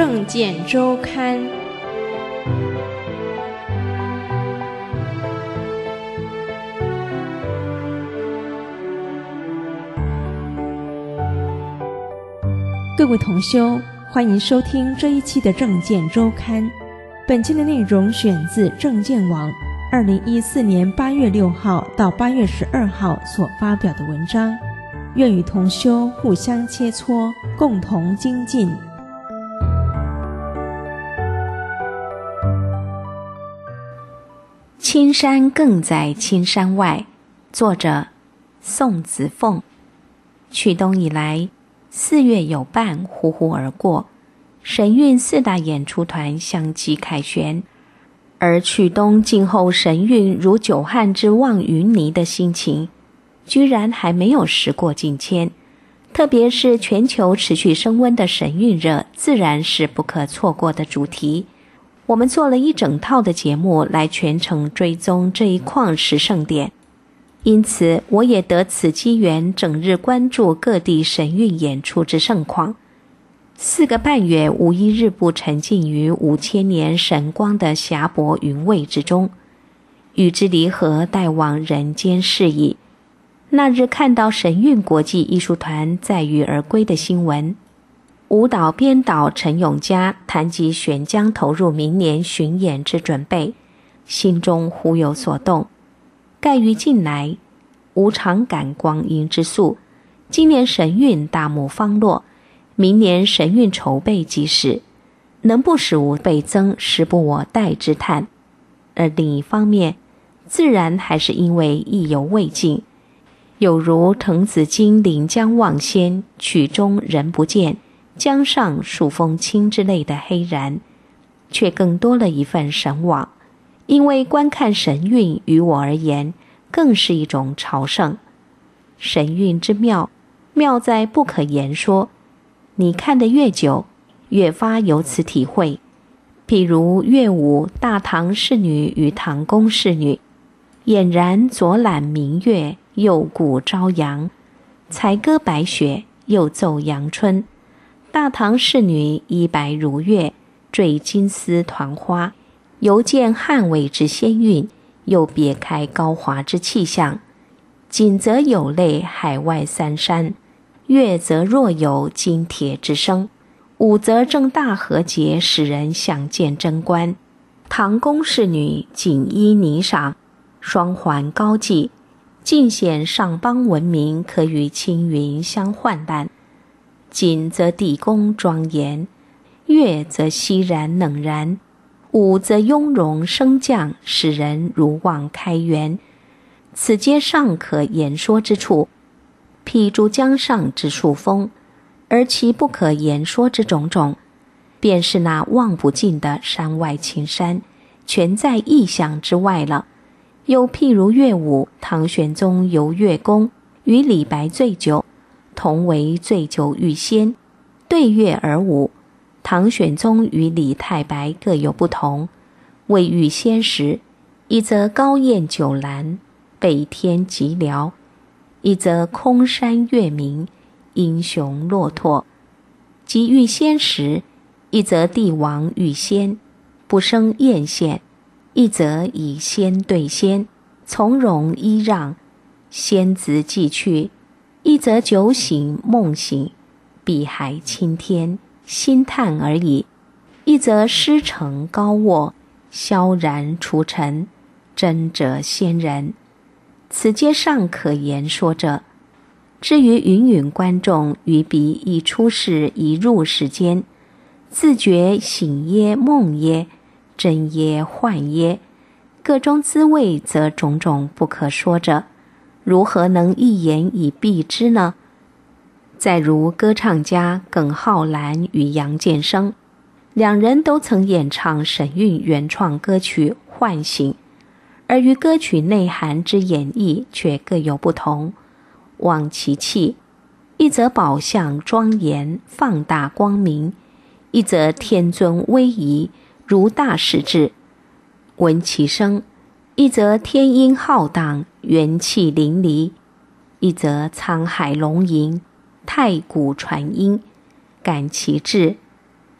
政见周刊》。各位同修，欢迎收听这一期的政见周刊。本期的内容选自政见网2014年8月6号到8月12号所发表的文章，愿与同修互相切磋，共同精进。 青山更在青山外，作者宋子凤。去冬以来，4月有半呼呼而过，神韵4大演出团相继凯旋，而去冬静候神韵如久旱之望云霓的心情，居然还没有时过境迁。特别是全球持续升温的神韵热，自然是不可错过的主题。我们做了一整套的节目来全程追踪这一旷世盛典，因此我也得此机缘，整日关注各地神韵演出之盛况。4个半月无一日不沉浸于5000年神光的霞薄云蔚之中，与之离合，待望人间事矣。那日看到神韵国际艺术团载誉而归的新闻，舞蹈编导陈永嘉谈及选将投入明年巡演之准备，心中忽有所动。盖于近来无常感光阴之速，今年神韵大幕方落，明年神韵筹备即始，能不使吾倍增，实不我待之叹。而另一方面，自然还是因为意犹未尽，有如滕子京临江望仙，曲中人不见，江上数风清之类的黑然，却更多了一份神往。因为观看神韵于我而言，更是一种朝圣。神韵之妙，妙在不可言说，你看得越久，越发有此体会。譬如乐舞大唐仕女与唐宫仕女，俨然左揽明月，右顾朝阳，才歌白雪，又奏阳春。大唐仕女衣白如月，缀金丝团花，犹见汉魏之仙韵，又别开高华之气象。景则有泪海外三山，乐则若有金铁之声，舞则正大和节，使人想见真观。唐宫仕女锦衣霓裳，双环高髻，尽显上邦文明可与青云相患难。景则地宫庄严，乐则熙然冷然，舞则雍容升降，使人如望开元。此皆尚可言说之处，譬诸江上之数峰，而其不可言说之种种，便是那望不尽的山外青山，全在意象之外了。又譬如乐舞，唐玄宗游乐宫，与李白醉酒，同为醉酒欲仙，对乐而舞。唐玄宗与李太白各有不同，为遇仙时，一则高宴酒阑，北天寂寥；一则空山月明，英雄落拓。即遇仙时，一则帝王遇仙，不生艳羡；一则以仙对仙，从容揖让，仙子既去；一则酒醒梦醒，碧海青天，心叹而已；一则师承高卧，萧然除尘，真者仙人。此皆尚可言说者。至于芸芸观众于彼一出世一入世间，自觉醒耶梦耶，真耶幻耶，各中滋味则种种不可说者，如何能一言以蔽之呢？再如歌唱家耿浩然与杨建生，两人都曾演唱神韵原创歌曲《唤醒》，而于歌曲内涵之演绎却各有不同。望其气，一则宝相庄严放大光明，一则天尊威仪如大势至；闻其声，一则天音浩荡元气淋漓，一则沧海龙吟太古传音；感其志，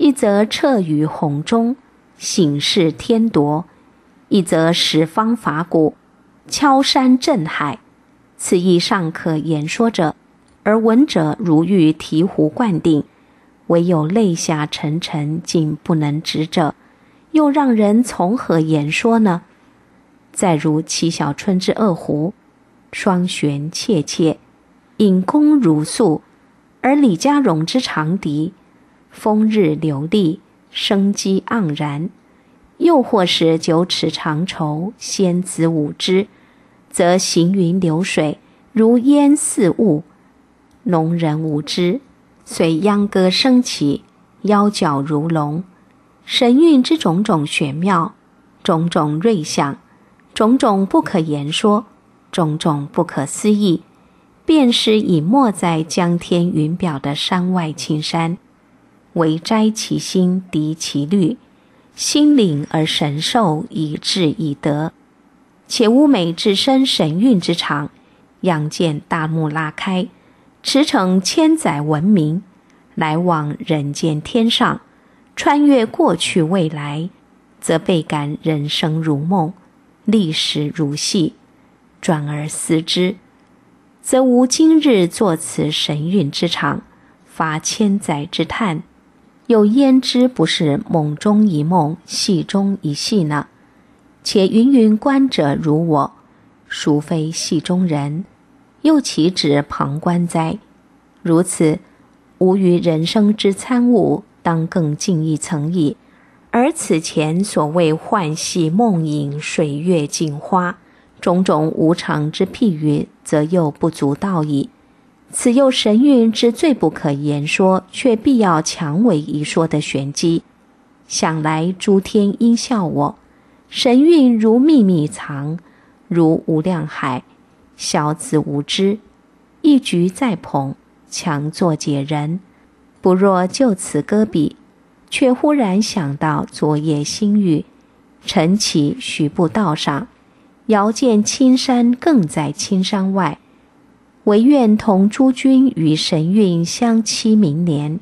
一则彻于洪钟，醒视天夺；一则十方法鼓，敲山震海。此意尚可言说者，而闻者如欲醍醐灌顶，唯有泪下沉沉，竟不能止者，又让人从何言说呢？再如齐小春之二胡，双弦切切，引弓如诉；而李家荣之长笛，风日流丽，生机盎然。又或是九尺长绸，仙子舞之，则行云流水，如烟似雾。农人舞之，随秧歌升起，腰脚如龙。神韵之种种玄妙，种种瑞相，种种不可言说，种种不可思议，便是已没在江天云表的山外青山，唯摘其心，涤其虑，心领而神受，以至以得。且乌美置身神韵之场，仰见大幕拉开，驰骋千载文明，来往人间天上，穿越过去未来，则倍感人生如梦，历史如戏。转而思之，则无今日作此神韵之场，发千载之叹，又焉知不是梦中一梦，戏中一戏呢？且芸芸观者如我，孰非戏中人？又岂止旁观哉？如此，吾于人生之参悟，当更进一层矣。而此前所谓幻戏梦影、水月镜花，种种无常之譬喻，则又不足道矣。此又神韵之最不可言说，却必要强为一说的玄机。想来诸天应笑我，神韵如秘密藏，如无量海，小子无知，一举再捧，强作解人。不若就此搁笔，却忽然想到昨夜星语，晨起徐步道上，遥见青山更在青山外，唯愿同诸君与神韵相期明年。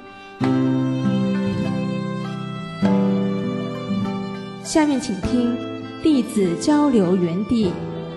下面请听弟子交流园地。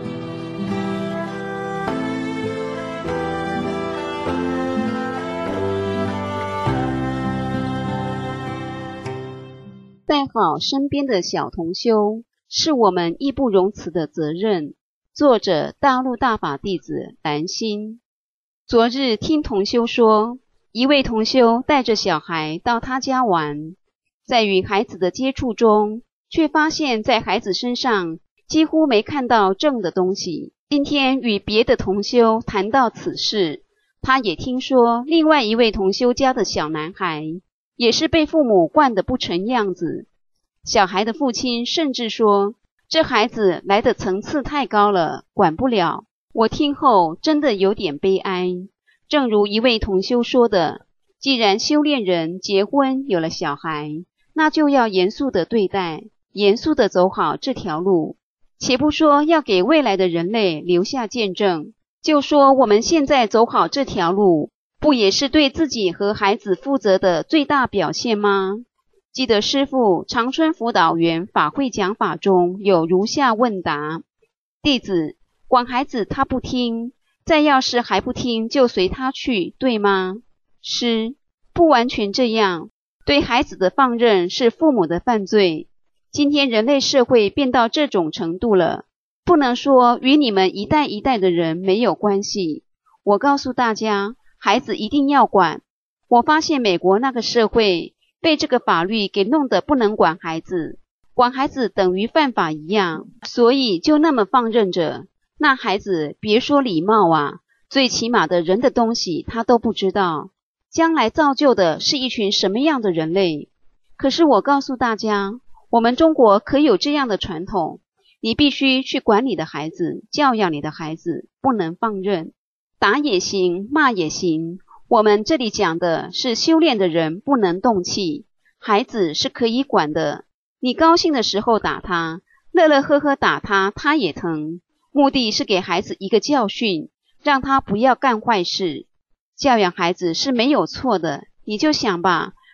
带好身边的小同修，是我们义不容辞的责任。作者：大陆大法弟子兰心。昨日听同修说，一位同修带着小孩到他家玩，在与孩子的接触中，却发现在孩子身上几乎没看到正的东西。今天与别的同修谈到此事，他也听说另外一位同修家的小男孩也是被父母惯得不成样子。小孩的父亲甚至说，这孩子来的层次太高了，管不了。我听后真的有点悲哀。正如一位同修说的，既然修炼人结婚有了小孩，那就要严肃地对待，严肃地走好这条路。且不说要给未来的人类留下见证，就说我们现在走好这条路，不也是对自己和孩子负责的最大表现吗？记得师父长春辅导员法会讲法中有如下问答：弟子管孩子他不听，再要是还不听就随他去，对吗？师：不完全这样，对孩子的放任是父母的犯罪。今天人类社会变到这种程度了，不能说与你们一代一代的人没有关系。我告诉大家，孩子一定要管。我发现美国那个社会被这个法律给弄得不能管孩子，管孩子等于犯法一样，所以就那么放任着。那孩子别说礼貌啊，最起码的人的东西他都不知道，将来造就的是一群什么样的人类。可是我告诉大家，我们中国可有这样的传统，你必须去管你的孩子，教养你的孩子，不能放任。打也行，骂也行，我们这里讲的是修炼的人不能动气，孩子是可以管的。你高兴的时候打他，乐乐呵呵打他，他也疼。目的是给孩子一个教训，让他不要干坏事。教养孩子是没有错的，你就想吧，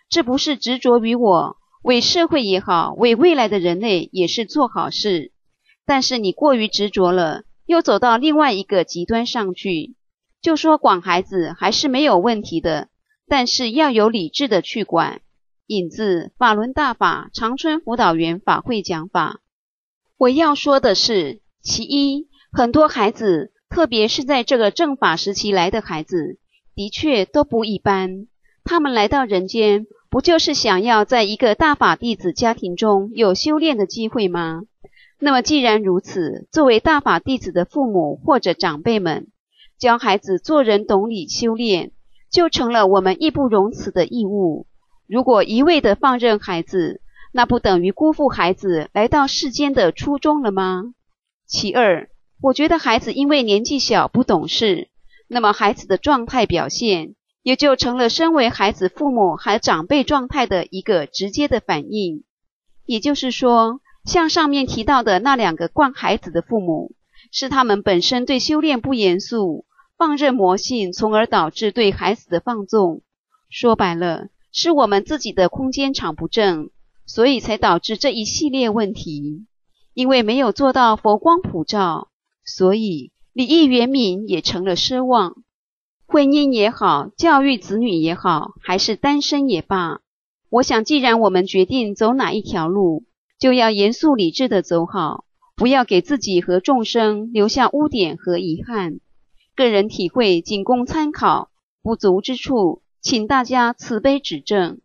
这不是执着于我，为社会也好，为未来的人类也是做好事。但是你过于执着了，又走到另外一个极端上去，就说管孩子还是没有问题的，但是要有理智的去管。引自法轮大法长春辅导员法会讲法。我要说的是，其一，很多孩子，特别是在这个正法时期来的孩子，的确都不一般。他们来到人间，不就是想要在一个大法弟子家庭中有修炼的机会吗？那么既然如此，作为大法弟子的父母或者长辈们，教孩子做人懂礼修炼，就成了我们义不容辞的义务。如果一味地放任孩子，那不等于辜负孩子来到世间的初衷了吗？其二，我觉得孩子因为年纪小不懂事，那么孩子的状态表现也就成了身为孩子父母还长辈状态的一个直接的反应。也就是说，像上面提到的那两个惯孩子的父母，是他们本身对修炼不严肃，放任魔性，从而导致对孩子的放纵。说白了，是我们自己的空间场不正，所以才导致这一系列问题。因为没有做到佛光普照，所以礼义圆明也成了奢望。婚姻也好，教育子女也好，还是单身也罢，我想既然我们决定走哪一条路，就要严肃理智地走好，不要给自己和众生留下污点和遗憾。个人体会仅供参考，不足之处请大家慈悲指正。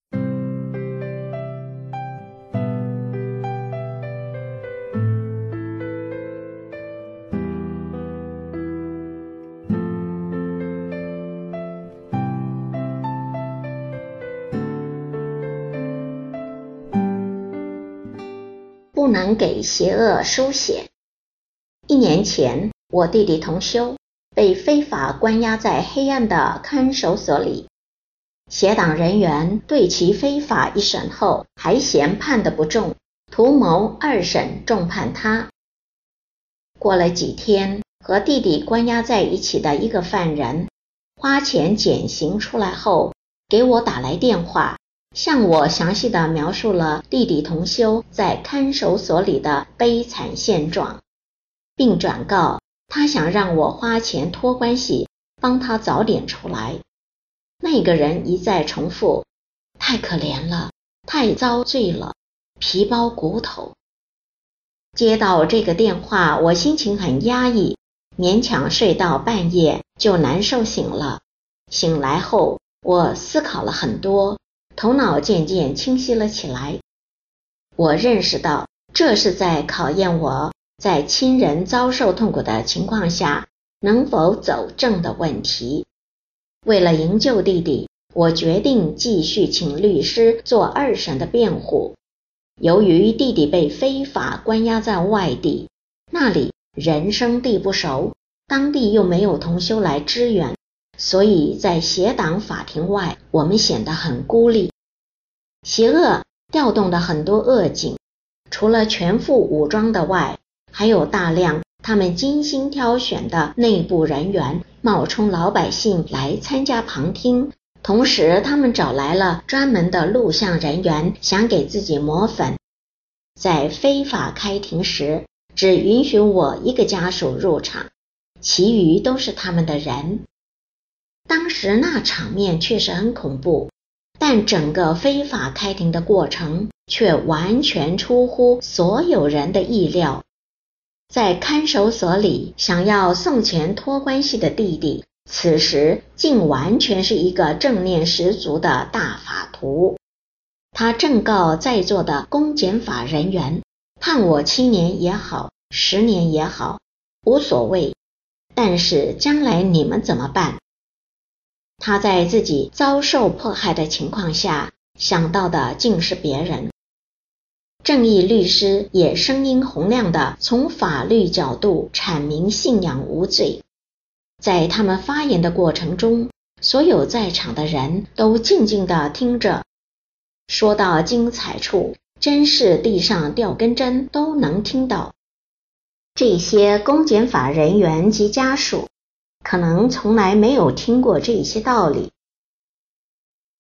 不能给邪恶输血。1年前，我弟弟同修被非法关押在黑暗的看守所里，邪党人员对其非法一审后，还嫌判得不重，图谋2审重判他。过了几天，和弟弟关押在一起的一个犯人，花钱减刑出来后，给我打来电话，向我详细地描述了弟弟同修在看守所里的悲惨现状，并转告他想让我花钱托关系，帮他早点出来。那个人一再重复，太可怜了，太遭罪了，皮包骨头。接到这个电话，我心情很压抑，勉强睡到半夜就难受醒了。醒来后，我思考了很多，头脑渐渐清晰了起来。我认识到，这是在考验我在亲人遭受痛苦的情况下，能否走正的问题。为了营救弟弟，我决定继续请律师做2审的辩护。由于弟弟被非法关押在外地，那里人生地不熟，当地又没有同修来支援，所以在邪党法庭外，我们显得很孤立。邪恶调动的很多恶警，除了全副武装的外，还有大量他们精心挑选的内部人员冒充老百姓来参加旁听，同时他们找来了专门的录像人员，想给自己抹粉。在非法开庭时，只允许我一个家属入场，其余都是他们的人。当时那场面确实很恐怖，但整个非法开庭的过程却完全出乎所有人的意料。在看守所里想要送钱托关系的弟弟，此时竟完全是一个正念十足的大法徒。他正告在座的公检法人员，判我7年也好，10年也好，无所谓，但是将来你们怎么办？他在自己遭受迫害的情况下，想到的竟是别人。正义律师也声音洪亮地从法律角度阐明信仰无罪。在他们发言的过程中，所有在场的人都静静地听着。说到精彩处，真是地上掉根针都能听到。这些公检法人员及家属可能从来没有听过这些道理。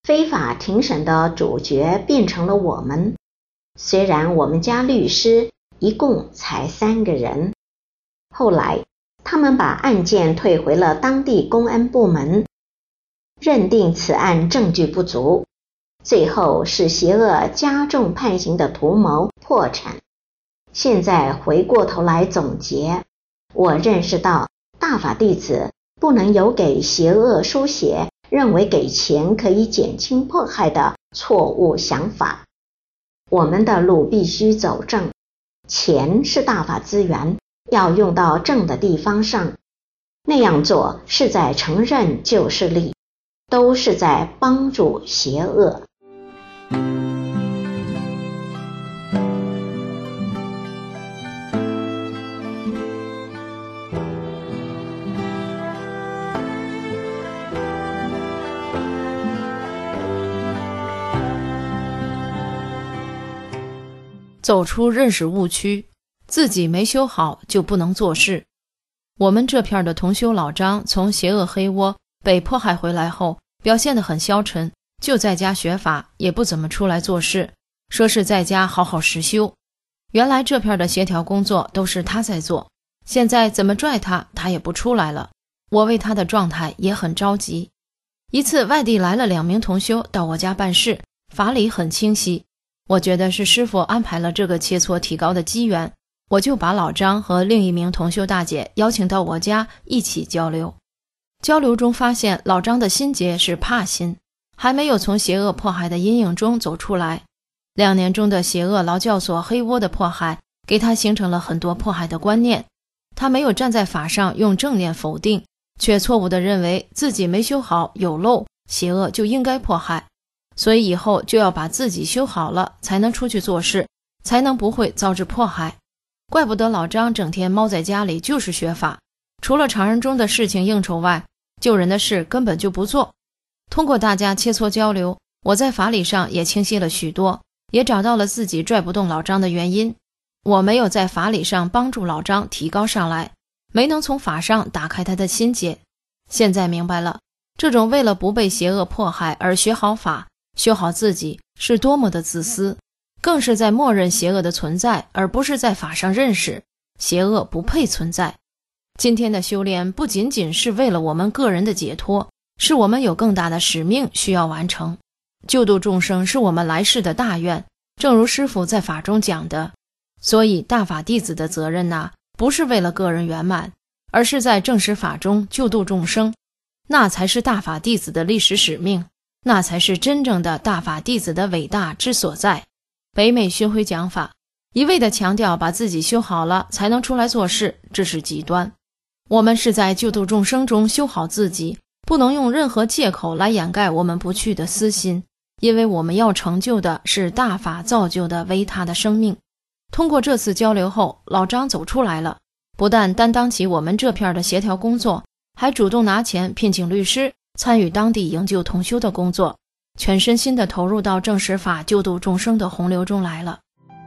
非法庭审的主角变成了我们。虽然我们家律师一共才3个人，后来他们把案件退回了当地公安部门，认定此案证据不足，最后是邪恶加重判刑的图谋破产。现在回过头来总结，我认识到大法弟子不能有给邪恶书写认为给钱可以减轻迫害的错误想法。我们的路必须走正，钱是大法资源，要用到正的地方上，那样做是在承认旧势力，都是在帮助邪恶。 走出认识误区，自己没修好就不能做事。我们这片的同修老张从邪恶黑窝被迫害回来后，表现得很消沉，就在家学法，也不怎么出来做事，说是在家好好实修。原来这片的协调工作都是他在做，现在怎么拽他，他也不出来了。我为他的状态也很着急。一次外地来了2名同修到我家办事，法理很清晰，我觉得是师父安排了这个切磋提高的机缘，我就把老张和另一名同修大姐邀请到我家一起交流。交流中发现老张的心结是怕心，还没有从邪恶迫害的阴影中走出来。2年中的邪恶劳教所黑窝的迫害，给他形成了很多迫害的观念。他没有站在法上用正念否定，却错误地认为自己没修好有漏，邪恶就应该迫害。所以以后就要把自己修好了，才能出去做事，才能不会遭致迫害。怪不得老张整天猫在家里就是学法，除了常人中的事情应酬外，救人的事根本就不做。通过大家切磋交流，我在法理上也清晰了许多，也找到了自己拽不动老张的原因。我没有在法理上帮助老张提高上来，没能从法上打开他的心结。现在明白了，这种为了不被邪恶迫害而学好法，修好自己是多么的自私，更是在默认邪恶的存在，而不是在法上认识邪恶不配存在。今天的修炼不仅仅是为了我们个人的解脱，是我们有更大的使命需要完成。救度众生是我们来世的大愿，正如师父在法中讲的。所以大法弟子的责任不是为了个人圆满，而是在正实法中救度众生，那才是大法弟子的历史使命，那才是真正的大法弟子的伟大之所在。北美巡回讲法，一味地强调把自己修好了才能出来做事，这是极端。我们是在救度众生中修好自己，不能用任何借口来掩盖我们不去的私心，因为我们要成就的是大法造就的维他的生命。通过这次交流后，老张走出来了，不但担当起我们这片的协调工作，还主动拿钱聘请律师参与当地营救同修的工作，全身心地投入到正实法救度众生的洪流中来了。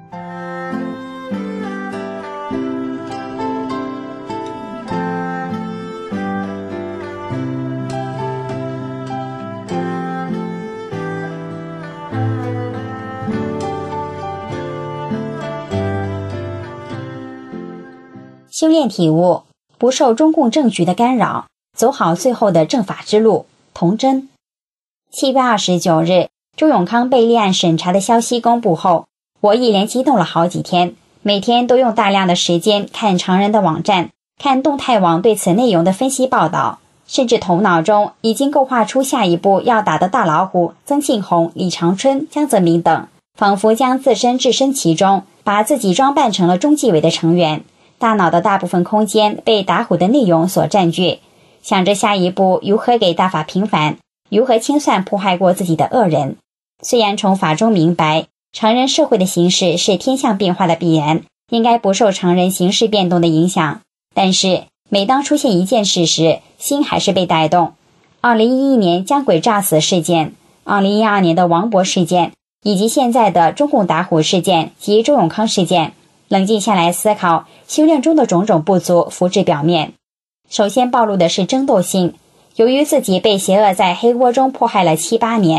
修炼体悟，不受中共政局的干扰，走好最后的正法之路。童真。7月29日，周永康被立案审查的消息公布后，我一连激动了好几天，每天都用大量的时间看常人的网站，看动态网对此内容的分析报道，甚至头脑中已经构画出下一步要打的大老虎曾庆红、李长春、江泽民等，仿佛将自身置身其中，把自己装扮成了中纪委的成员。大脑的大部分空间被打虎的内容所占据，想着下一步如何给大法平反，如何清算迫害过自己的恶人。虽然从法中明白常人社会的形势是天象变化的必然，应该不受常人形势变动的影响，但是每当出现一件事时，心还是被带动。2011年江鬼诈死事件，2012年的王博事件，以及现在的中共打虎事件及周永康事件，冷静下来思考修炼中的种种不足浮至表面。首先暴露的是争斗性，由于自己被邪恶在黑窝中迫害了7、8年，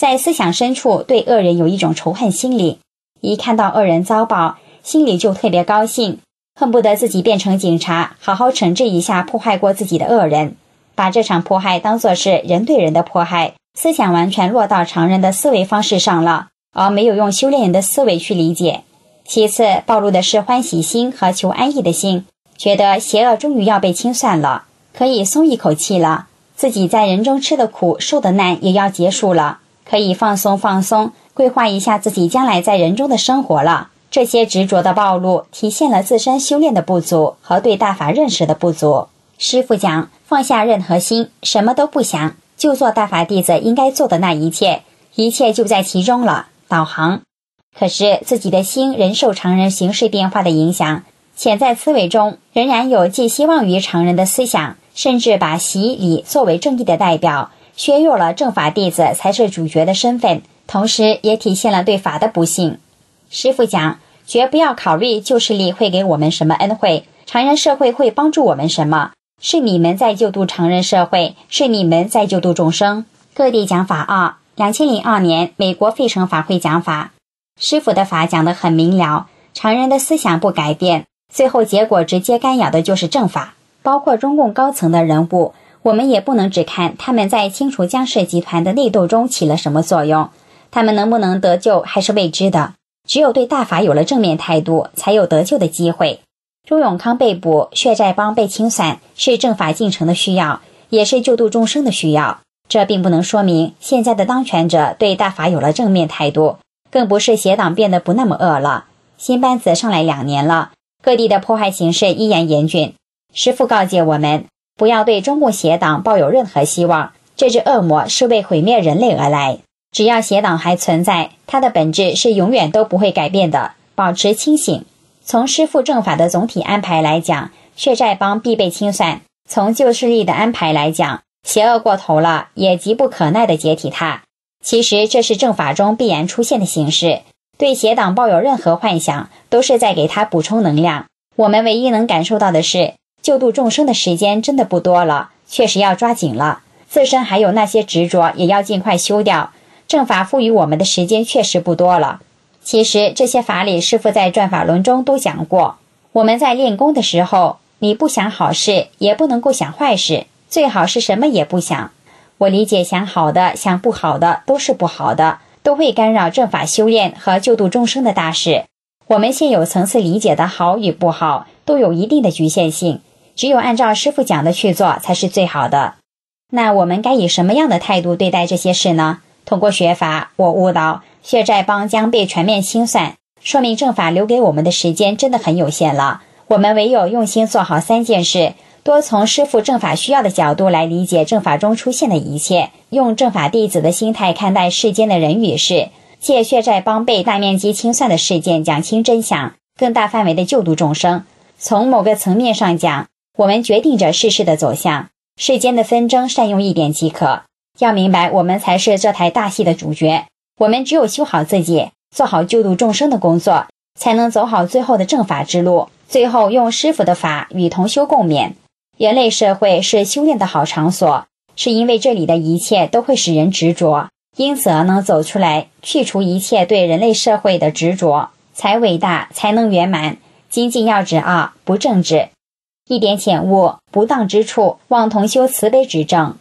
在思想深处对恶人有一种仇恨心理，一看到恶人遭报，心里就特别高兴，恨不得自己变成警察，好好惩治一下迫害过自己的恶人，把这场迫害当作是人对人的迫害，思想完全落到常人的思维方式上了，而没有用修炼人的思维去理解。其次，暴露的是欢喜心和求安逸的心，觉得邪恶终于要被清算了，可以松一口气了，自己在人中吃的苦受的难也要结束了，可以放松，规划一下自己将来在人中的生活了。这些执着的暴露体现了自身修炼的不足和对大法认识的不足。师父讲，放下任何心，什么都不想，就做大法弟子应该做的那一切，一切就在其中了，导航。可是自己的心仍受常人形式变化的影响，潜在思维中仍然有寄希望于常人的思想，甚至把习礼作为正义的代表，削弱了正法弟子才是主角的身份，同时也体现了对法的不信。师父讲，绝不要考虑旧势力会给我们什么恩惠，常人社会会帮助我们什么，是你们在救度常人社会，是你们在救度众生。各地讲法2 2002年美国费城法会讲法，师父的法讲得很明了，常人的思想不改变，最后结果直接干扰的就是正法。包括中共高层的人物，我们也不能只看他们在清除江氏集团的内斗中起了什么作用，他们能不能得救还是未知的，只有对大法有了正面态度，才有得救的机会。周永康被捕，血债帮被清算，是正法进程的需要，也是救度众生的需要。这并不能说明现在的当权者对大法有了正面态度，更不是邪党变得不那么恶了。新班子上来2年了，各地的迫害形势依然严峻。师父告诫我们，不要对中共邪党抱有任何希望，这只恶魔是为毁灭人类而来。只要邪党还存在，它的本质是永远都不会改变的，保持清醒。从师父正法的总体安排来讲，血债帮必被清算；从旧势力的安排来讲，邪恶过头了，也急不可耐地解体它。其实这是正法中必然出现的形式，对邪党抱有任何幻想，都是在给它补充能量。我们唯一能感受到的是，救度众生的时间真的不多了，确实要抓紧了。自身还有那些执着，也要尽快修掉。正法赋予我们的时间确实不多了。其实这些法理师父在转法轮中都讲过，我们在练功的时候，你不想好事，也不能够想坏事，最好是什么也不想。我理解想好的想不好的都是不好的，都会干扰正法修炼和救度众生的大事。我们现有层次理解的好与不好都有一定的局限性，只有按照师父讲的去做才是最好的。那我们该以什么样的态度对待这些事呢？通过学法，我悟到血债帮将被全面清算，说明正法留给我们的时间真的很有限了。我们唯有用心做好3件事，多从师父正法需要的角度来理解正法中出现的一切，用正法弟子的心态看待世间的人与事，借血债帮被大面积清算的事件讲清真相，更大范围的救度众生。从某个层面上讲，我们决定着世事的走向，世间的纷争善用一点即可。要明白，我们才是这台大戏的主角，我们只有修好自己，做好救度众生的工作，才能走好最后的正法之路，最后用师父的法与同修共勉。人类社会是修炼的好场所，是因为这里的一切都会使人执着，因此能走出来，去除一切对人类社会的执着，才伟大，才能圆满。精进要止恶，不正直，一点浅悟，不当之处，望同修慈悲指正。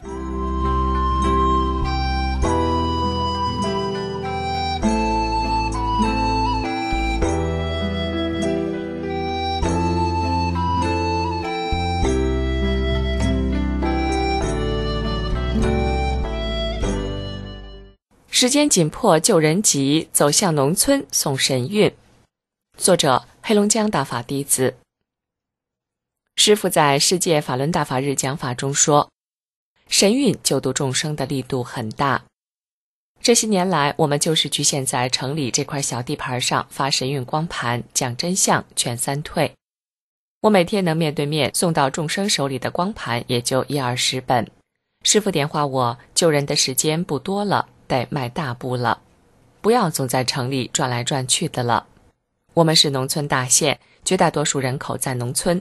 时间紧迫，救人急，走向农村送神韵。作者：黑龙江大法弟子。师父在世界法轮大法日讲法中说，神韵救度众生的力度很大。这些年来，我们就是局限在城里这块小地盘上发神韵光盘，讲真相，劝三退。我每天能面对面送到众生手里的光盘也就10-20本。师父点化我，救人的时间不多了，得迈大步了，不要总在城里转来转去的了。我们是农村大县，绝大多数人口在农村，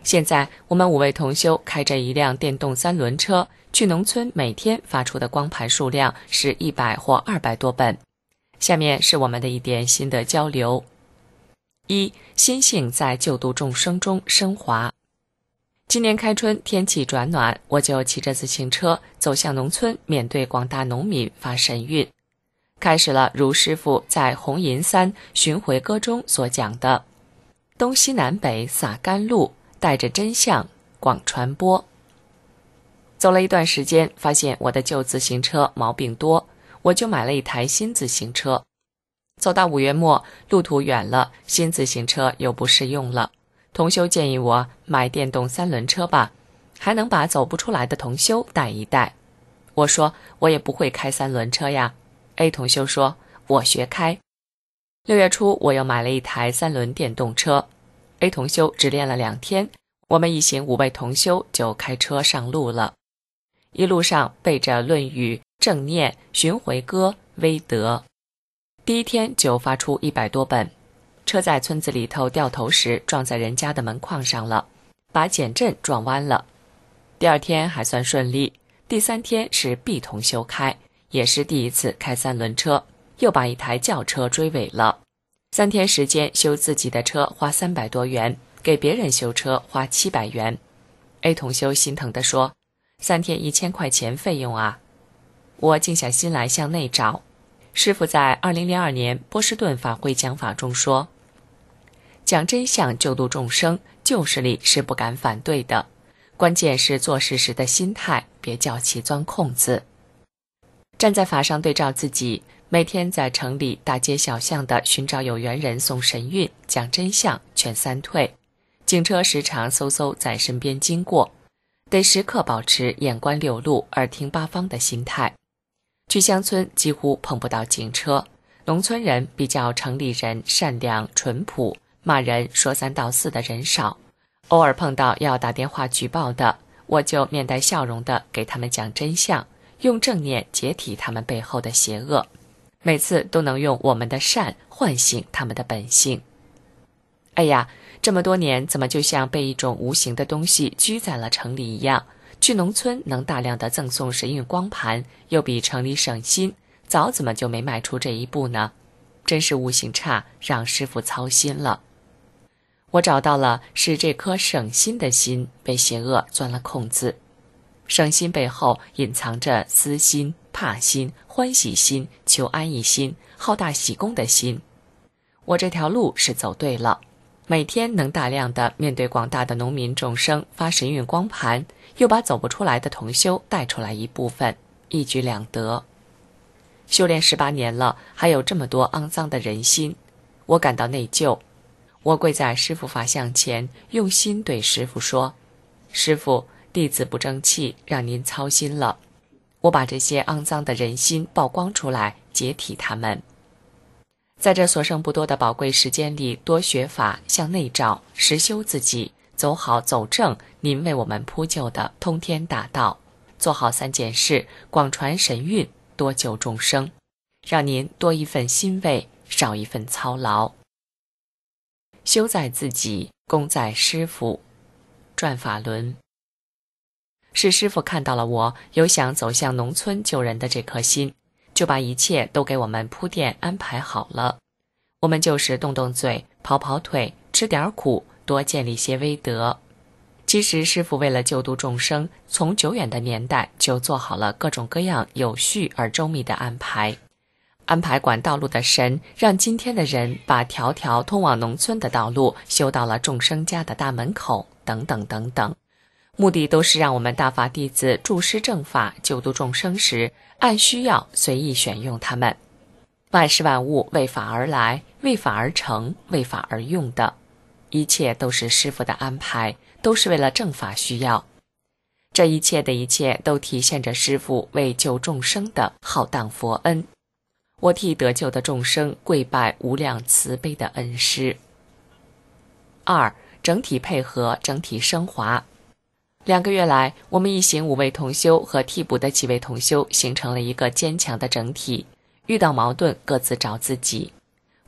现在我们5位同修开着一辆电动3轮车，去农村每天发出的光盘数量是100或200多本。下面是我们的一点心得交流。1. 心性在救度众生中升华。今年开春天气转暖，我就骑着自行车走向农村，面对广大农民发神韵，开始了如师父在红银山巡回歌中所讲的东西南北洒甘露，带着真相广传播。走了一段时间，发现我的旧自行车毛病多，我就买了一台新自行车。走到5月末，路途远了，新自行车又不适用了，同修建议我买电动3轮车吧，还能把走不出来的同修带一带。我说我也不会开3轮车呀。A 同修说我学开。6月初我又买了一台3轮电动车。A 同修只练了2天，我们一行5位同修就开车上路了。一路上背着《论语》、正念、巡回歌、威德。第一天就发出100多本。车在村子里头掉头时撞在人家的门框上了，把减震撞弯了。第2天还算顺利。第3天是 B 同修开，也是第一次开3轮车，又把一台轿车追尾了。3天时间修自己的车花300多元，给别人修车花700元。A 同修心疼地说，3天1000块钱费用啊。我静下心来向内找。师父在2002年波士顿法会讲法中说，讲真相救度众生，旧势力是不敢反对的，关键是做事时的心态，别叫其钻空子。站在法上对照自己，每天在城里大街小巷的寻找有缘人送神韵，讲真相，劝3退。警车时常嗖嗖在身边经过，得时刻保持眼观六路，耳听八方的心态。去乡村几乎碰不到警车，农村人比较城里人善良淳朴，骂人说3道4的人少。偶尔碰到要打电话举报的，我就面带笑容地给他们讲真相，用正念解体他们背后的邪恶，每次都能用我们的善唤醒他们的本性。哎呀，这么多年怎么就像被一种无形的东西拘在了城里一样，去农村能大量的赠送神韵光盘，又比城里省心，早怎么就没迈出这一步呢？真是悟性差，让师父操心了。我找到了，是这颗省心的心被邪恶钻了空子。省心背后隐藏着私心、怕心、欢喜心、求安逸心、好大喜功的心。我这条路是走对了，每天能大量的面对广大的农民众生发神韵光盘，又把走不出来的同修带出来一部分，一举两得。修炼18年了，还有这么多肮脏的人心，我感到内疚。我跪在师父法像前，用心对师父说，师父，弟子不争气，让您操心了。我把这些肮脏的人心曝光出来，解体他们。在这所剩不多的宝贵时间里，多学法，向内照，实修自己，走好走正您为我们铺就的通天大道，做好3件事，广传神韵，多救众生，让您多一份欣慰，少一份操劳。修在自己，功在师父。转法轮。是师父看到了我有想走向农村救人的这颗心，就把一切都给我们铺垫安排好了。我们就是动动嘴，跑跑腿，吃点苦，多建立些威德。其实师父为了救度众生，从久远的年代就做好了各种各样有序而周密的安排。安排管道路的神，让今天的人把条条通往农村的道路修到了众生家的大门口，等等等等。目的都是让我们大法弟子助施正法，救度众生时，按需要随意选用他们。万事万物为法而来，为法而成，为法而用的，一切都是师父的安排，都是为了正法需要。这一切的一切都体现着师父为救众生的浩荡佛恩。我替得救的众生跪拜无量慈悲的恩师。2. 整体配合，整体升华。2个月来，我们一行5位同修和替补的几位同修形成了一个坚强的整体，遇到矛盾各自找自己。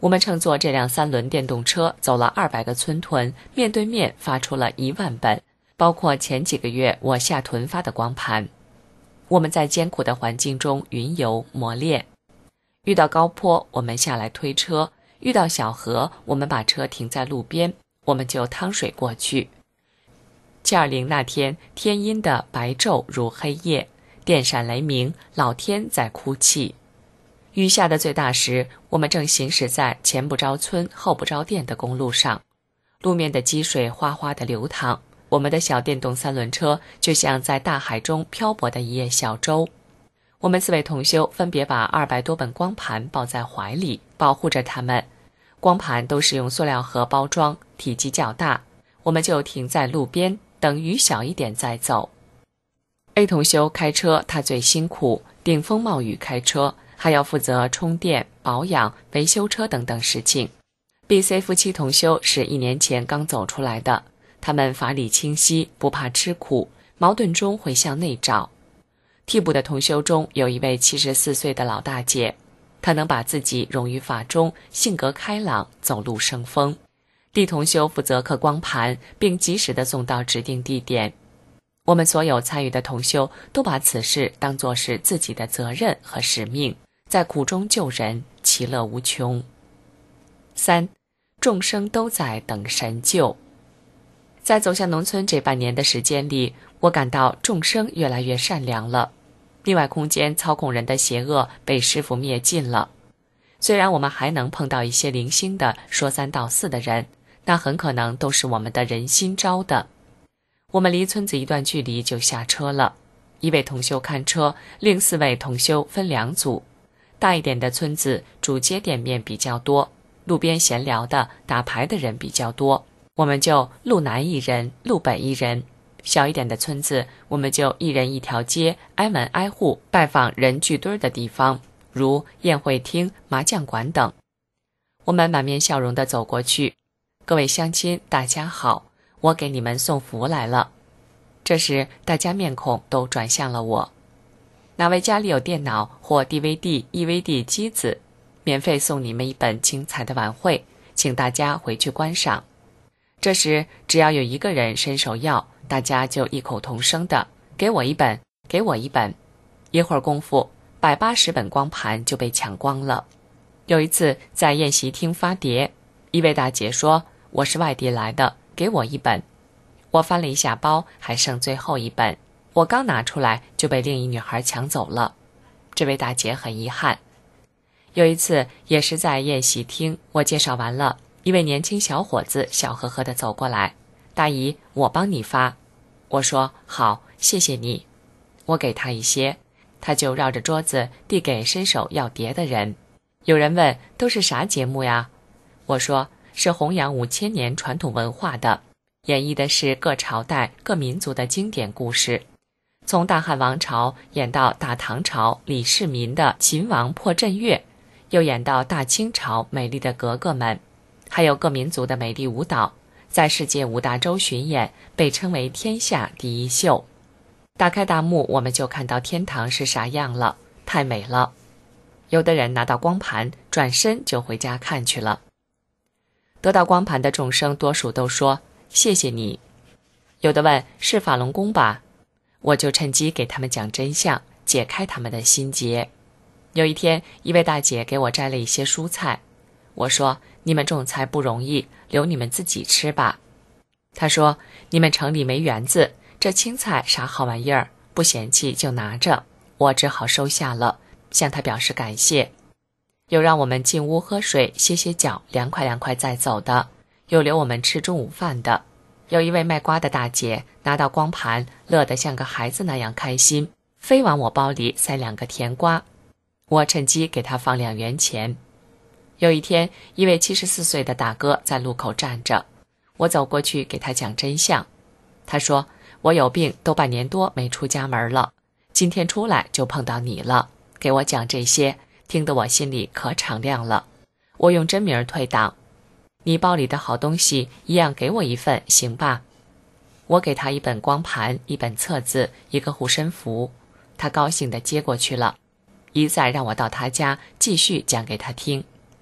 我们乘坐这辆3轮电动车走了200个村屯，面对面发出了1万本，包括前几个月我下屯发的光盘。我们在艰苦的环境中云游磨练，遇到高坡我们下来推车，遇到小河我们把车停在路边，我们就趟水过去。720那天，天阴的白昼如黑夜，电闪雷鸣，老天在哭泣。雨下的最大时，我们正行驶在前不着村后不着店的公路上，路面的积水哗哗地流淌，我们的小电动3轮车就像在大海中漂泊的一叶小舟。我们4位同修分别把200多本光盘抱在怀里，保护着它们。光盘都是用塑料盒包装，体积较大，我们就停在路边，等雨小一点再走。A 同修开车他最辛苦，顶风冒雨开车，还要负责充电、保养、维修车等等事情。B、C 夫妻同修是1年前刚走出来的，他们法理清晰，不怕吃苦，矛盾中会向内找。替补的同修中有一位74岁的老大姐，她能把自己融于法中，性格开朗，走路生风。D 同修负责刻光盘，并及时地送到指定地点。我们所有参与的同修都把此事当作是自己的责任和使命，在苦中救人，其乐无穷。3. 众生都在等神救。在走向农村这半年的时间里，我感到众生越来越善良了，另外空间操控人的邪恶被师父灭尽了。虽然我们还能碰到一些零星的说3道4的人，那很可能都是我们的人心招的。我们离村子一段距离就下车了，1位同修看车，另4位同修分2组。大一点的村子主街店面比较多，路边闲聊的打牌的人比较多，我们就路南1人，路北1人。小一点的村子，我们就1人1条街，挨门挨户拜访人聚堆的地方，如宴会厅、麻将馆等。我们满面笑容地走过去，各位乡亲大家好，我给你们送福来了。这时大家面孔都转向了我。哪位家里有电脑或 DVD、EVD 机子，免费送你们1本精彩的晚会，请大家回去观赏。这时只要有1个人伸手要，大家就异口同声的给我1本，给我1本。一会儿功夫180本光盘就被抢光了。有一次在宴席厅发碟，1位大姐说我是外地来的，给我1本。我翻了一下包，还剩最后1本，我刚拿出来就被另一女孩抢走了。这位大姐很遗憾。有一次也是在宴席厅，我介绍完了，1位年轻小伙子笑呵呵地走过来，大姨我帮你发。我说好，谢谢你。我给他一些，他就绕着桌子递给伸手要碟的人。有人问都是啥节目呀？我说是弘扬5000年传统文化的，演绎的是各朝代各民族的经典故事，从大汉王朝演到大唐朝李世民的秦王破阵乐，又演到大清朝美丽的格格们，还有各民族的美丽舞蹈，在世界5大洲巡演，被称为天下第一秀。打开大幕，我们就看到天堂是啥样了，太美了。有的人拿到光盘，转身就回家看去了。得到光盘的众生多数都说谢谢你。有的问是法轮功吧，我就趁机给他们讲真相，解开他们的心结。有一天1位大姐给我摘了一些蔬菜，我说你们种菜不容易，留你们自己吃吧。她说你们城里没园子，这青菜啥好玩意儿，不嫌弃就拿着。我只好收下了，向她表示感谢。有让我们进屋喝水歇歇脚，凉快凉快再走的，有留我们吃中午饭的。有一位卖瓜的大姐拿到光盘，乐得像个孩子那样开心，非往我包里塞2个甜瓜。我趁机给她放2元钱。有一天1位74岁的大哥在路口站着，我走过去给他讲真相。他说我有病都半年多没出家门了，今天出来就碰到你了，给我讲这些，听得我心里可敞亮了。我用真名退档，你包里的好东西一样给我1份，行吧？我给他1本光盘，1本册子，1个护身符，他高兴地接过去了，一再让我到他家继续讲给他听。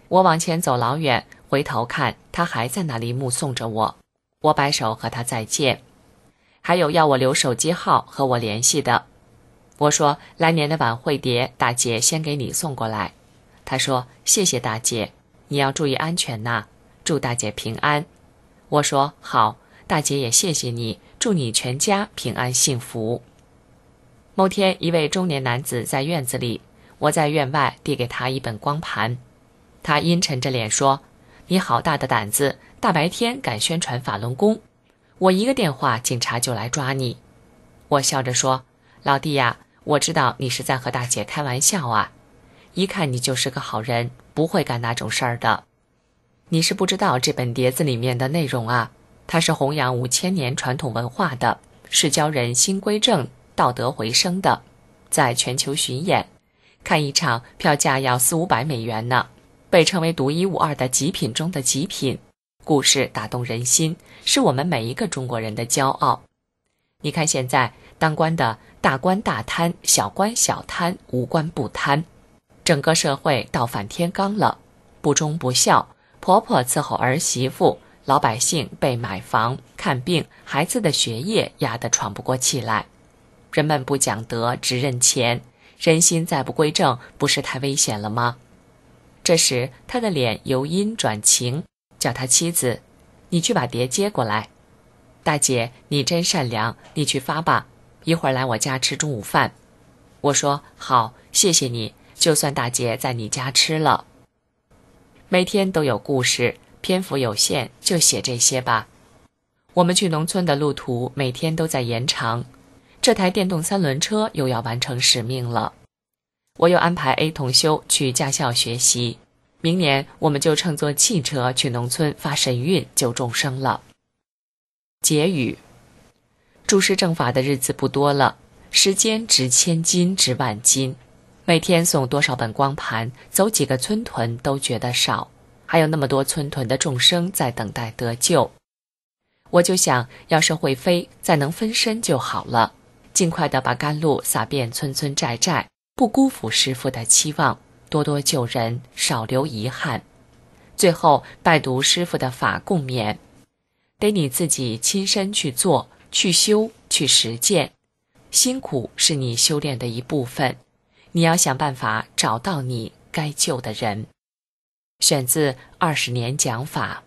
我往前走老远，回头看他还在那里目送着我。我摆手和他再见。还有要我留手机号和我联系的。我说来年的晚会碟大姐先给你送过来。他说谢谢大姐，你要注意安全呐，祝大姐平安。我说好，大姐也谢谢你，祝你全家平安幸福。某天一位中年男子在院子里，我在院外递给他一本光盘。他阴沉着脸说，你好大的胆子，大白天敢宣传法轮功，我一个电话警察就来抓你。我笑着说，老弟呀，我知道你是在和大姐开玩笑啊，一看你就是个好人，不会干那种事儿的。你是不知道这本碟子里面的内容啊，它是弘扬5000年传统文化的，是教人心归正、道德回升的，在全球巡演，看一场票价要400-500美元呢，被称为独一无二的极品中的极品，故事打动人心，是我们每一个中国人的骄傲。你看现在当官的大官大贪，小官小贪，无官不贪，整个社会倒反天罡了，不忠不孝，婆婆伺候儿媳妇，老百姓被买房、看病、孩子的学业压得喘不过气来，人们不讲德，只认钱，人心再不归正，不是太危险了吗？这时他的脸由阴转晴，叫他妻子，你去把碟接过来。大姐，你真善良，你去发吧，一会儿来我家吃中午饭。我说好，谢谢你，就算大姐在你家吃了。每天都有故事，篇幅有限，就写这些吧。我们去农村的路途每天都在延长，这台电动3轮车又要完成使命了。我又安排 A 同修去驾校学习，明年我们就乘坐汽车去农村发神韵救众生了。结语：诸师正法的日子不多了，时间值千金值万金，每天送多少本光盘，走几个村屯都觉得少，还有那么多村屯的众生在等待得救。我就想，要是会飞，再能分身就好了，尽快的把甘露撒遍村村寨寨，不辜负师父的期望，多多救人，少留遗憾。最后拜读师父的法共勉，得你自己亲身去做，去修，去实践。辛苦是你修炼的一部分，你要想办法找到你该救的人。选自20年讲法。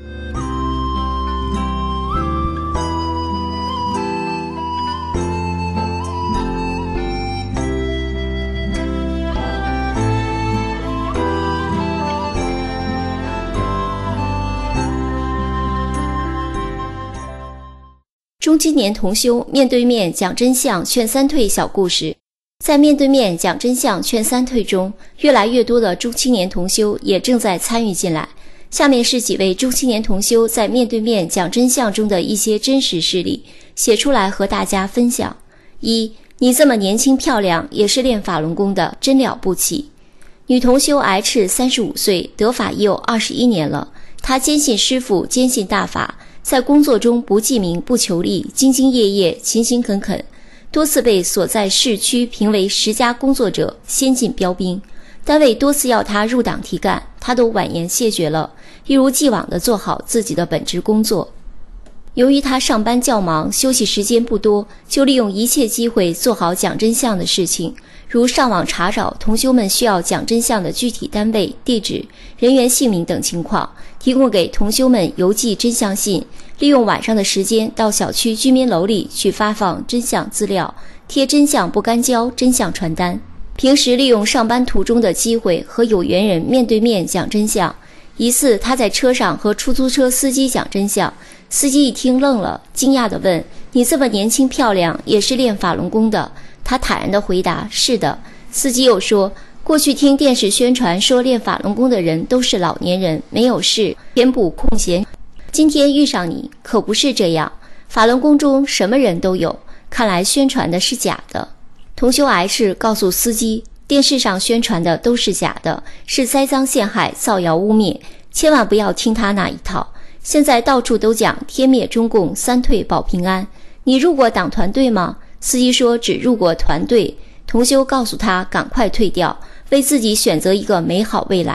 中青年同修面对面讲真相劝三退小故事。在面对面讲真相劝三退中，越来越多的中青年同修也正在参与进来。下面是几位中青年同修在面对面讲真相中的一些真实事例，写出来和大家分享。一，你这么年轻漂亮，也是练法轮功的，真了不起。女同修H 35岁，得法已有21年了。她坚信师父，坚信大法，在工作中不记名不求利，兢兢业业，勤勤恳恳，多次被所在市区评为10佳工作者先进标兵。单位多次要他入党提干，他都婉言谢绝了，一如既往地做好自己的本职工作。由于他上班较忙，休息时间不多，就利用一切机会做好讲真相的事情，如上网查找同修们需要讲真相的具体单位、地址、人员姓名等情况，提供给同修们邮寄真相信，利用晚上的时间到小区居民楼里去发放真相资料，贴真相不干胶真相传单。平时利用上班途中的机会和有缘人面对面讲真相。一次他在车上和出租车司机讲真相，司机一听愣了，惊讶地问，你这么年轻漂亮，也是练法轮功的？他坦然地回答，是的。司机又说，过去听电视宣传说练法轮功的人都是老年人，没有事，填补空闲，今天遇上你可不是这样，法轮功中什么人都有，看来宣传的是假的。同修H告诉司机，电视上宣传的都是假的，是栽赃陷害、造谣污蔑，千万不要听他那一套。现在到处都讲天灭中共，三退保平安，你入过党团队吗？司机说只入过团队。同修告诉他赶快退掉，为自己选择一个美好未来。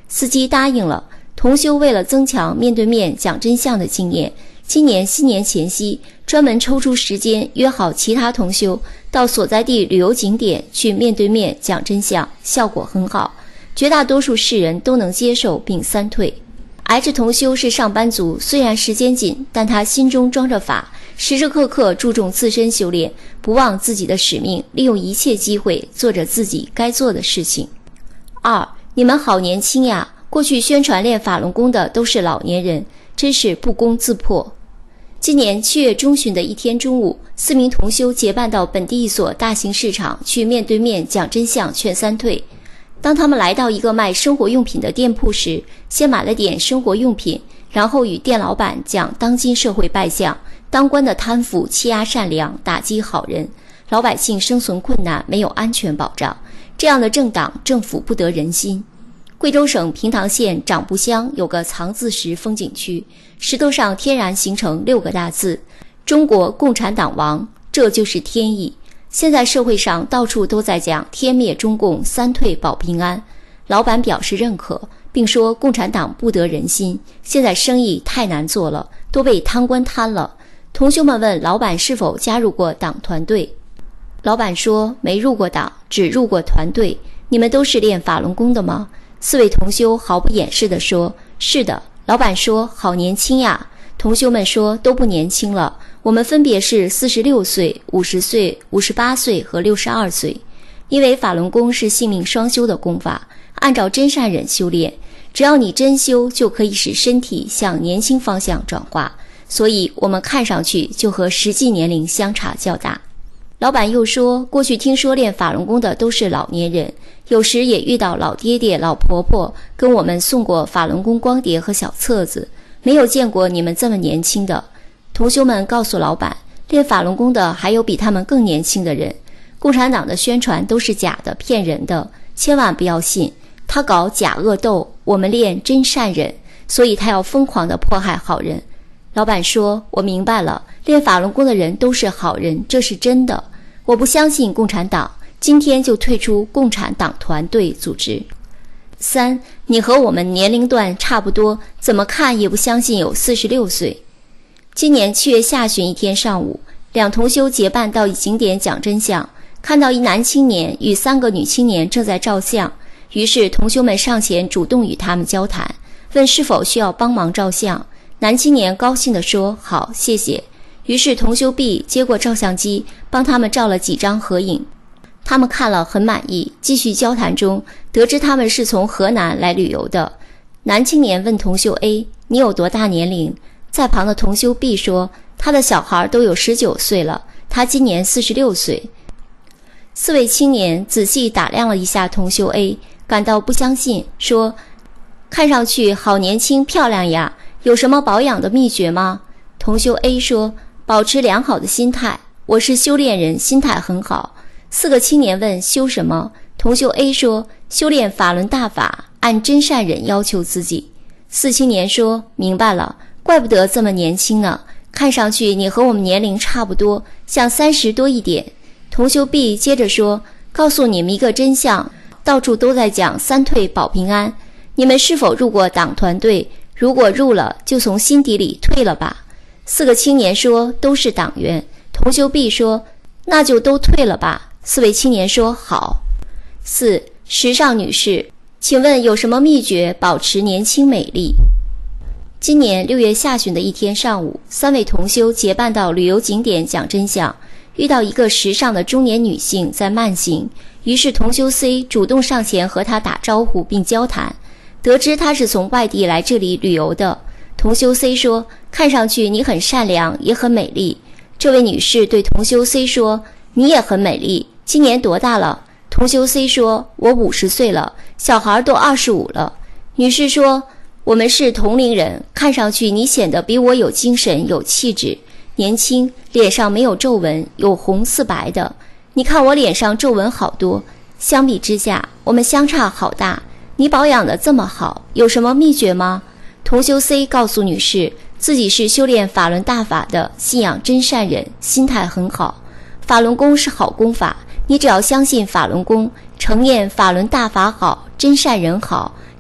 司机答应了。同修为了增强面对面讲真相的经验，今年新年前夕专门抽出时间约好其他同修到所在地旅游景点去面对面讲真相，效果很好，绝大多数世人都能接受并三退。癌志同修是上班族，虽然时间紧，但他心中装着法，时时刻刻注重自身修炼，不忘自己的使命，利用一切机会做着自己该做的事情。2. 你们好年轻呀，过去宣传练法轮功的都是老年人，真是不攻自破。今年7月中旬的一天中午，4名同修结伴到本地一所大型市场去面对面讲真相劝三退。当他们来到一个卖生活用品的店铺时，先买了点生活用品，然后与店老板讲当今社会败相，当官的贪腐欺压善良，打击好人，老百姓生存困难，没有安全保障，这样的政党政府不得人心。贵州省平塘县长埠乡有个藏字石风景区，石头上天然形成6个大字：中国共产党亡，这就是天意。现在社会上到处都在讲天灭中共，三退保平安，老板表示认可，并说共产党不得人心，现在生意太难做了，都被贪官贪了。同修们问老板是否加入过党团队，老板说没入过党，只入过团队。你们都是练法轮功的吗？4位同修毫不掩饰地说是的。老板说好年轻呀。同修们说都不年轻了，我们分别是46岁、50岁、58岁和62岁。因为法轮功是性命双修的功法，按照真善忍修炼，只要你真修，就可以使身体向年轻方向转化，所以我们看上去就和实际年龄相差较大。老板又说，过去听说练法轮功的都是老年人，有时也遇到老爹爹老婆婆跟我们送过法轮功光碟和小册子，没有见过你们这么年轻的。同修们告诉老板，练法轮功的还有比他们更年轻的人，共产党的宣传都是假的，骗人的，千万不要信，他搞假恶斗，我们练真善忍，所以他要疯狂地迫害好人。老板说，我明白了，练法轮功的人都是好人，这是真的，我不相信共产党，今天就退出共产党团队组织。3. 你和我们年龄段差不多，怎么看也不相信有46岁。今年7月下旬一天上午，2同修结伴到一景点讲真相，看到一男青年与3个女青年正在照相，于是同修们上前主动与他们交谈，问是否需要帮忙照相。男青年高兴地说好，谢谢。于是同修 B 接过照相机，帮他们照了几张合影。他们看了很满意，继续交谈中得知他们是从河南来旅游的。男青年问同修 A， 你有多大年龄？在旁的同修 B 说，他的小孩都有19岁了，他今年46岁。4位青年仔细打量了一下同修 A， 感到不相信，说看上去好年轻漂亮呀，有什么保养的秘诀吗？同修 A 说，保持良好的心态，我是修炼人，心态很好。4个青年问修什么？同修 A 说，修炼法轮大法，按真善忍要求自己。4青年说，明白了，怪不得这么年轻呢，看上去你和我们年龄差不多，像30多一点。同修 B 接着说，告诉你们一个真相，到处都在讲三退保平安，你们是否入过党团队？如果入了，就从心底里退了吧。4个青年说都是党员。同修 B 说，那就都退了吧。4位青年说好。4. 时尚女士，请问有什么秘诀保持年轻美丽？今年6月下旬的一天上午，3位同修结伴到旅游景点讲真相，遇到一个时尚的中年女性在慢行，于是同修 C 主动上前和她打招呼并交谈，得知她是从外地来这里旅游的。同修 C 说，看上去你很善良，也很美丽。这位女士对同修 C 说，你也很美丽，今年多大了？同修 C 说，我50岁了，小孩都25了。女士说，我们是同龄人，看上去你显得比我有精神有气质，年轻，脸上没有皱纹，有红似白的，你看我脸上皱纹好多，相比之下我们相差好大，你保养得这么好，有什么秘诀吗？同修 C 告诉女士，自己是修炼法轮大法的，信仰真善忍，心态很好。法轮功是好功法，你只要相信法轮功，承念法轮大法好，真善忍好，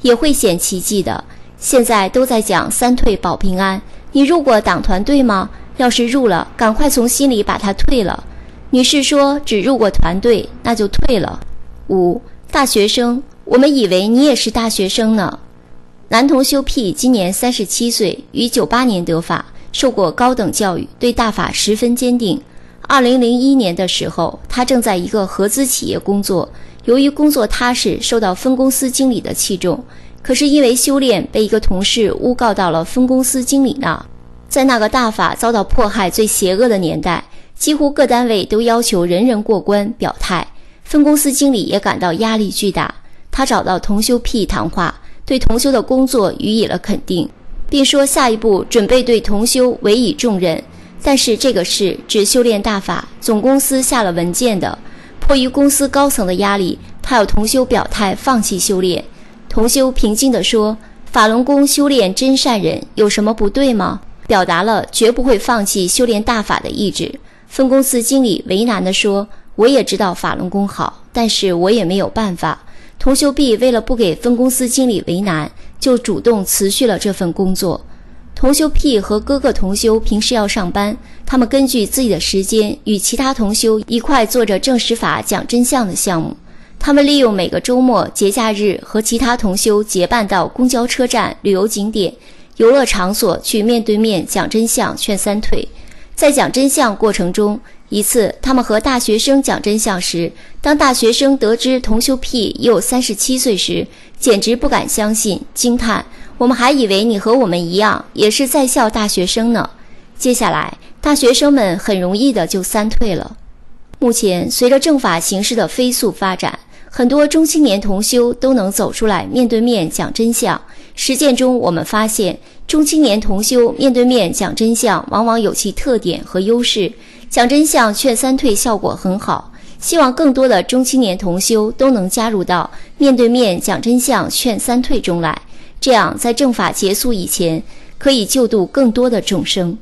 也会显奇迹的。现在都在讲三退保平安，你入过党团队吗？要是入了，赶快从心里把它退了。女士说只入过团队，那就退了。5. 大学生，我们以为你也是大学生呢。男同修 P 今年37岁，于98年得法，受过高等教育，对大法十分坚定。2001年的时候，他正在一个合资企业工作，由于工作踏实，受到分公司经理的器重。可是因为修炼被一个同事诬告到了分公司经理那，在那个大法遭到迫害最邪恶的年代，几乎各单位都要求人人过关表态，分公司经理也感到压力巨大。他找到同修 P 谈话，对同修的工作予以了肯定，并说下一步准备对同修委以重任。但是这个事指修炼大法，总公司下了文件的，迫于公司高层的压力，他要同修表态放弃修炼。同修平静地说，法轮功修炼真善人，有什么不对吗？表达了绝不会放弃修炼大法的意志。分公司经理为难地说，我也知道法轮功好，但是我也没有办法。同修 B 为了不给分公司经理为难，就主动辞去了这份工作。同修 P 和哥哥同修平时要上班，他们根据自己的时间与其他同修一块做着证实法讲真相的项目。他们利用每个周末、节假日和其他同修结伴到公交车站、旅游景点、游乐场所去面对面讲真相劝三退。在讲真相过程中，一次他们和大学生讲真相时，当大学生得知同修 P 已有37岁时，简直不敢相信，惊叹，我们还以为你和我们一样也是在校大学生呢。接下来大学生们很容易的就三退了。目前随着正法形势的飞速发展，很多中青年同修都能走出来面对面讲真相。实践中我们发现，中青年同修面对面讲真相往往有其特点和优势，讲真相劝三退效果很好。希望更多的中青年同修都能加入到面对面讲真相劝三退中来，这样在正法结束以前，可以救度更多的众生。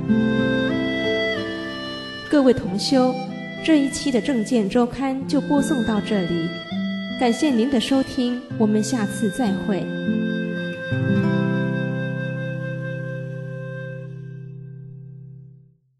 各位同修，这一期的正见周刊就播送到这里，感谢您的收听，我们下次再会。